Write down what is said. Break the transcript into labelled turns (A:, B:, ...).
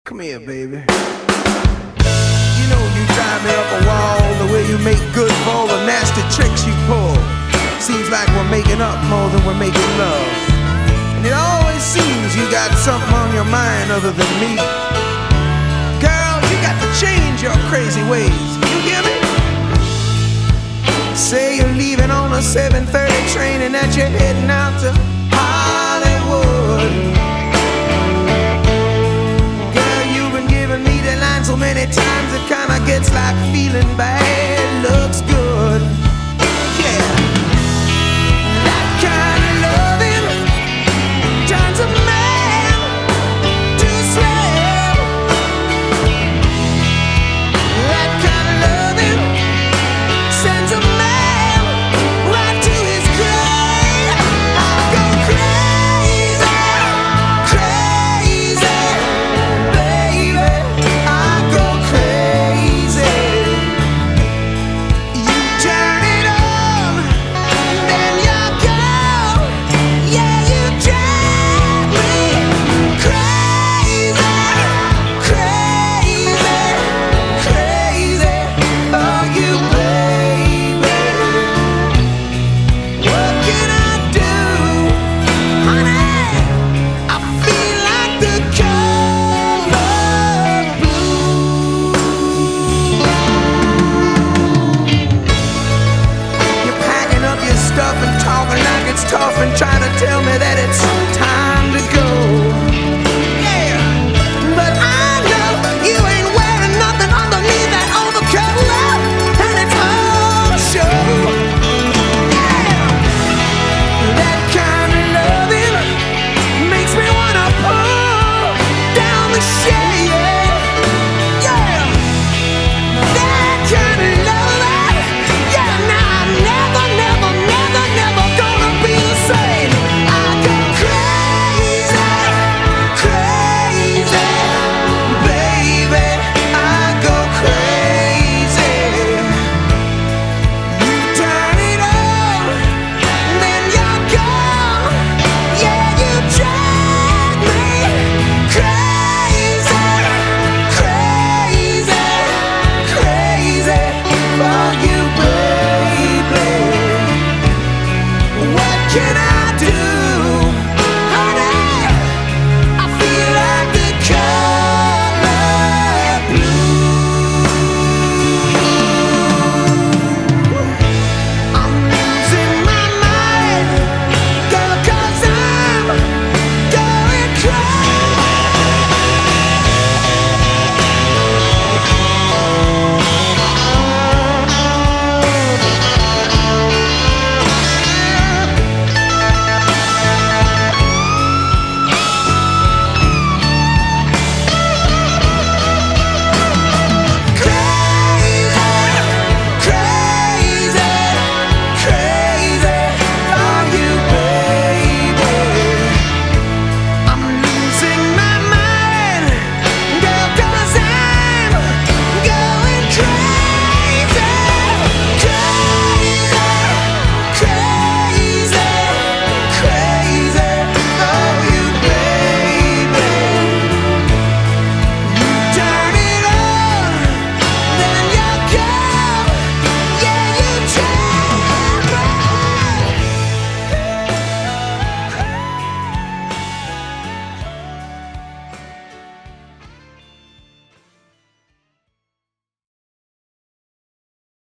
A: Come here, baby. You know you drive me up a wall, the way you make good for all the nasty tricks you pull. Seems like we're making up more than we're making love. And it always seems you got something on your mind other than me. Girl, you got to change your crazy ways. You hear me? Say you're leaving on a 7:30 train and that you're heading out to Hollywood.